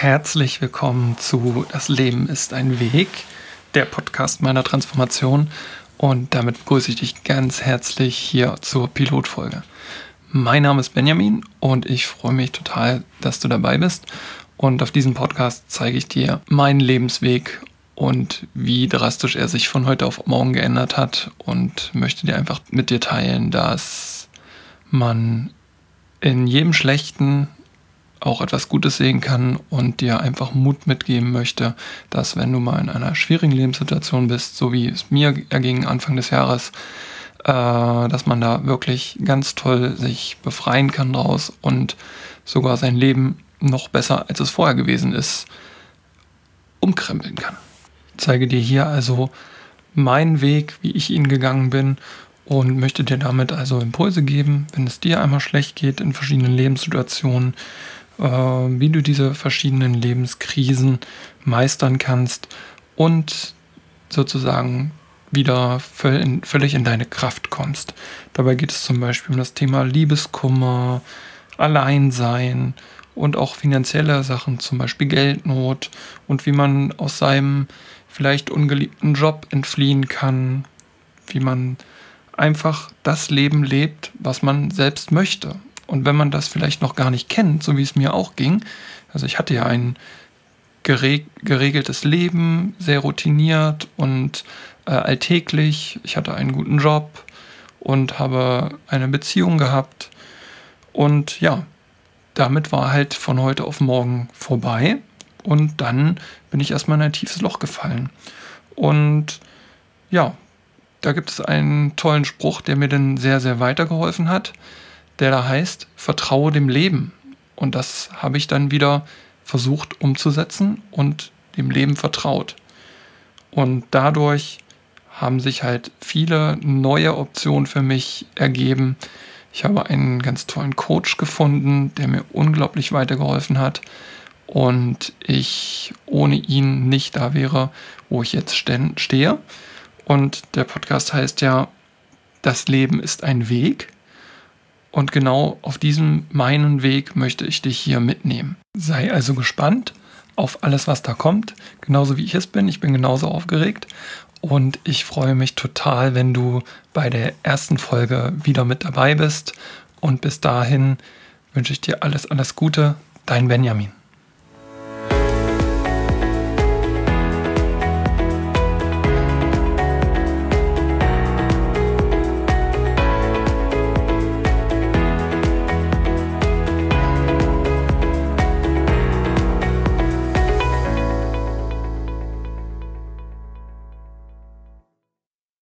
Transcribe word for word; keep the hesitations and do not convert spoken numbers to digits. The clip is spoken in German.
Herzlich willkommen zu Das Leben ist ein Weg, der Podcast meiner Transformation, und damit begrüße ich dich ganz herzlich hier zur Pilotfolge. Mein Name ist Benjamin und ich freue mich total, dass du dabei bist, und auf diesem Podcast zeige ich dir meinen Lebensweg und wie drastisch er sich von heute auf morgen geändert hat, und möchte dir einfach mit dir teilen, dass man in jedem Schlechten auch etwas Gutes sehen kann und dir einfach Mut mitgeben möchte, dass wenn du mal in einer schwierigen Lebenssituation bist, so wie es mir erging Anfang des Jahres, äh, dass man da wirklich ganz toll sich befreien kann draus und sogar sein Leben noch besser, als es vorher gewesen ist, umkrempeln kann. Ich zeige dir hier also meinen Weg, wie ich ihn gegangen bin, und möchte dir damit also Impulse geben, wenn es dir einmal schlecht geht in verschiedenen Lebenssituationen, äh, wie du diese verschiedenen Lebenskrisen meistern kannst und sozusagen wieder völ- in, völlig in deine Kraft kommst. Dabei geht es zum Beispiel um das Thema Liebeskummer, Alleinsein und auch finanzielle Sachen, zum Beispiel Geldnot, und wie man aus seinem vielleicht ungeliebten Job entfliehen kann, wie man einfach das Leben lebt, was man selbst möchte. Und wenn man das vielleicht noch gar nicht kennt, so wie es mir auch ging, also ich hatte ja ein gereg- geregeltes Leben, sehr routiniert und äh, alltäglich. Ich hatte einen guten Job und habe eine Beziehung gehabt. Und ja, damit war halt von heute auf morgen vorbei. Und dann bin ich erstmal in ein tiefes Loch gefallen. Und ja, da gibt es einen tollen Spruch, der mir dann sehr, sehr weitergeholfen hat, der da heißt: Vertraue dem Leben. Und das habe ich dann wieder versucht umzusetzen und dem Leben vertraut. Und dadurch haben sich halt viele neue Optionen für mich ergeben. Ich habe einen ganz tollen Coach gefunden, der mir unglaublich weitergeholfen hat, und ich ohne ihn nicht da wäre, wo ich jetzt sten- stehe. Und der Podcast heißt ja, das Leben ist ein Weg. Und genau auf diesem meinen Weg möchte ich dich hier mitnehmen. Sei also gespannt auf alles, was da kommt. Genauso wie ich es bin. Ich bin genauso aufgeregt. Und ich freue mich total, wenn du bei der ersten Folge wieder mit dabei bist. Und bis dahin wünsche ich dir alles, alles Gute. Dein Benjamin.